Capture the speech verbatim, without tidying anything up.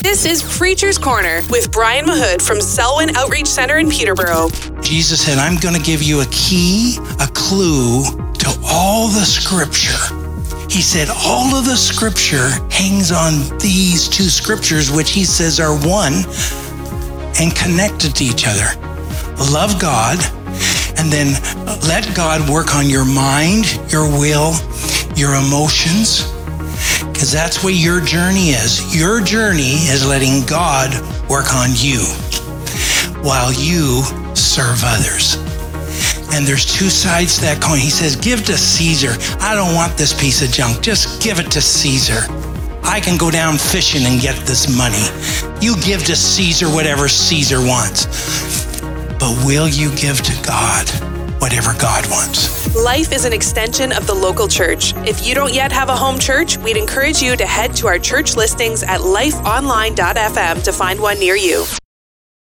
This is Preacher's Corner with Brian Mahood from Selwyn Outreach Center in Peterborough. Jesus said, I'm going to give you a key, a clue to all the scripture. He said, all of the scripture hangs on these two scriptures, which he says are one and connected to each other. Love God, and then let God work on your mind, your will, your emotions, because that's where your journey is. Your journey is letting God work on you while you serve others. And there's two sides to that coin. He says, give to Caesar. I don't want this piece of junk. Just give it to Caesar. I can go down fishing and get this money. You give to Caesar whatever Caesar wants. But will you give to God whatever God wants? Life is an extension of the local church. If you don't yet have a home church, we'd encourage you to head to our church listings at life online dot f m to find one near you.